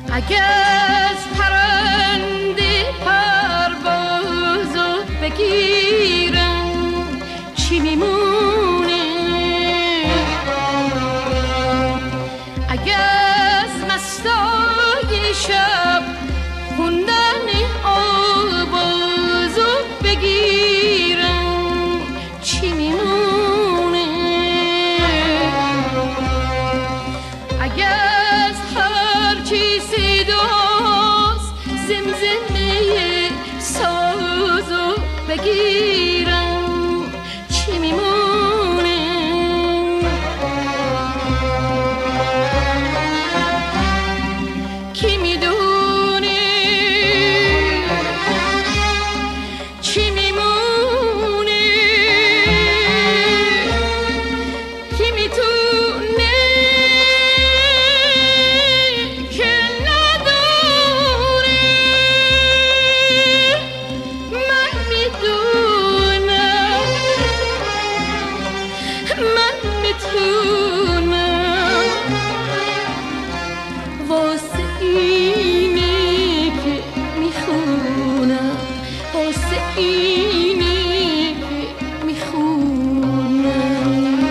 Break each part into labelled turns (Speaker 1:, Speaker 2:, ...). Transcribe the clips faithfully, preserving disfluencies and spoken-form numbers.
Speaker 1: اگه از پرنده پروازو بگیرم چی میمونه؟ اگه از مستای شب خوندن آوازو بگیرم چی میمونه؟ اگه از هر چی صداست زمزمه سازو بگیرم چی میمونه؟ کی میدونه چی میمونه؟ کی میتونه که ندونه؟ من میدونم، من میتونم واسه اینه که میخونم، واسه اینه که میخونم.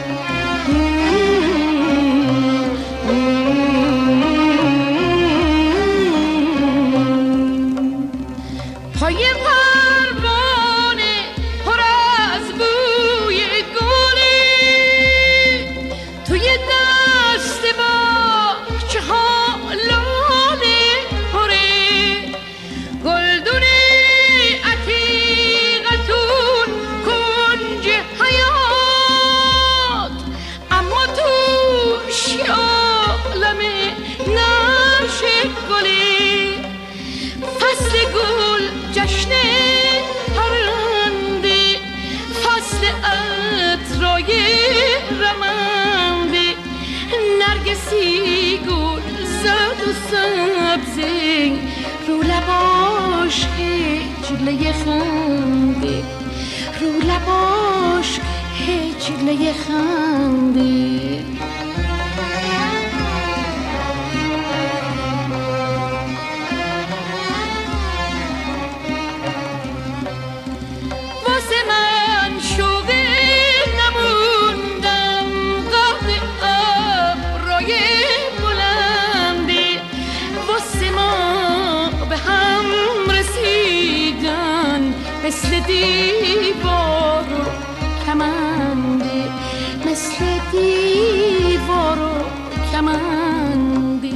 Speaker 1: پای پروانه پر از بوی گلی توی دست باغچه ها لاله پره، گلدون عتیقتون کنج حیات، اما توش عالم نشه گلی. فصل گل جشن پرنده، فصل عطرای رمنده، نرگسی گل زرد و سبزه رو لباش هجله خنده، رو لباش هجله خنده. واسه من شوق نموندم قد ابرای بلنده، واسه ما به هم رسیدن مثل دیوار و کمنده، مثل دیوار و کمنده.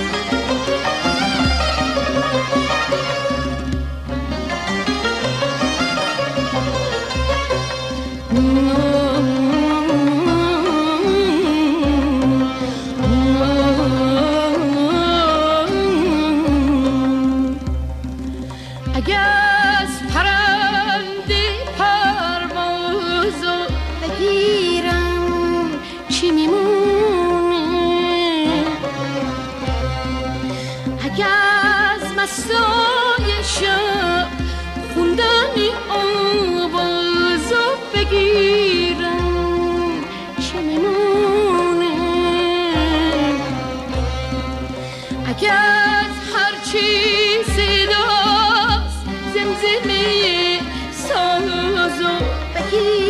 Speaker 1: اگه از پرنده پروازو بگیرم چی میمونه؟ اگه از مستای شب خوندن آوازو بگیرم چی میمونه؟ اگه از هر چی صداست زمزمه سازو بگیرم